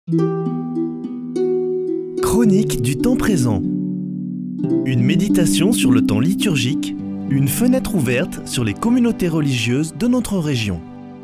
Chronique du temps présent. Une méditation sur le temps liturgique, une fenêtre ouverte sur les communautés religieuses de notre région.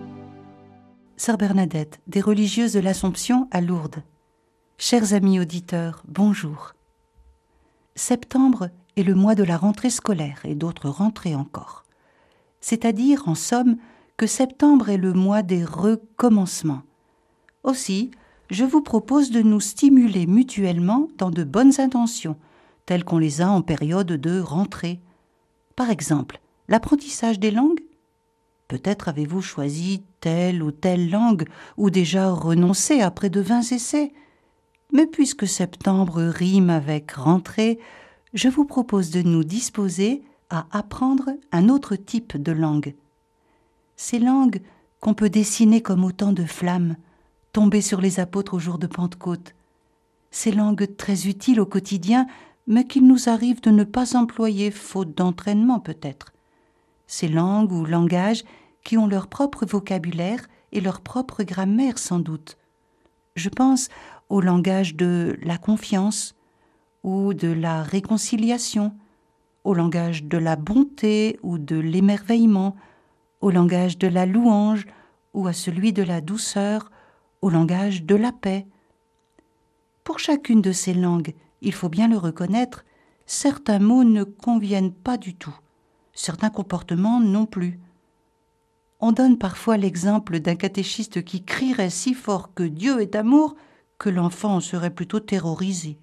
Sœur Bernadette, des religieuses de l'Assomption à Lourdes. Chers amis auditeurs, bonjour. Septembre est le mois de la rentrée scolaire et d'autres rentrées encore. C'est-à-dire, en somme, que septembre est le mois des recommencements. Aussi, je vous propose de nous stimuler mutuellement dans de bonnes intentions, telles qu'on les a en période de rentrée. Par exemple, l'apprentissage des langues. Peut-être avez-vous choisi telle ou telle langue, ou déjà renoncé après de vains essais. Mais puisque septembre rime avec rentrée, je vous propose de nous disposer à apprendre un autre type de langue. Ces langues qu'on peut dessiner comme autant de flammes, tombées sur les apôtres au jour de Pentecôte. Ces langues très utiles au quotidien, mais qu'il nous arrive de ne pas employer, faute d'entraînement peut-être. Ces langues ou langages qui ont leur propre vocabulaire et leur propre grammaire sans doute. Je pense au langage de la confiance ou de la réconciliation, au langage de la bonté ou de l'émerveillement, au langage de la louange ou à celui de la douceur, au langage de la paix. Pour chacune de ces langues, il faut bien le reconnaître, certains mots ne conviennent pas du tout, certains comportements non plus. On donne parfois l'exemple d'un catéchiste qui crierait si fort que Dieu est amour que l'enfant en serait plutôt terrorisé.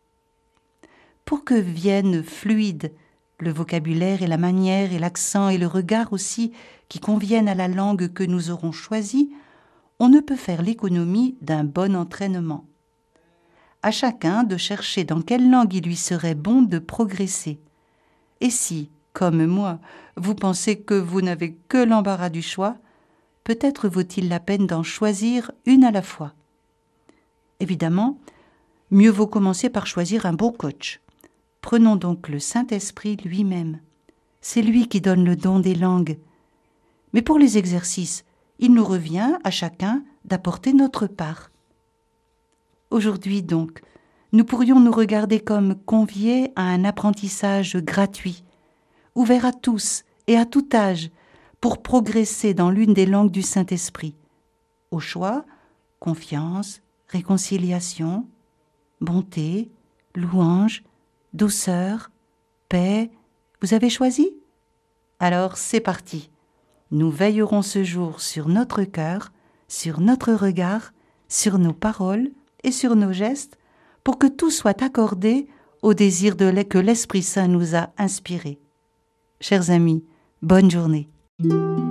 Pour que viennent fluides le vocabulaire et la manière et l'accent et le regard aussi qui conviennent à la langue que nous aurons choisie, on ne peut faire l'économie d'un bon entraînement. À chacun de chercher dans quelle langue il lui serait bon de progresser. Et si, comme moi, vous pensez que vous n'avez que l'embarras du choix, peut-être vaut-il la peine d'en choisir une à la fois. Évidemment, mieux vaut commencer par choisir un bon coach. Prenons donc le Saint-Esprit lui-même. C'est lui qui donne le don des langues. Mais pour les exercices, il nous revient à chacun d'apporter notre part. Aujourd'hui donc, nous pourrions nous regarder comme conviés à un apprentissage gratuit, ouvert à tous et à tout âge, pour progresser dans l'une des langues du Saint-Esprit. Au choix, confiance, réconciliation, bonté, louange, douceur, paix. Vous avez choisi ? Alors c'est parti. Nous veillerons ce jour sur notre cœur, sur notre regard, sur nos paroles et sur nos gestes, pour que tout soit accordé au désir que l'Esprit Saint nous a inspiré. Chers amis, bonne journée.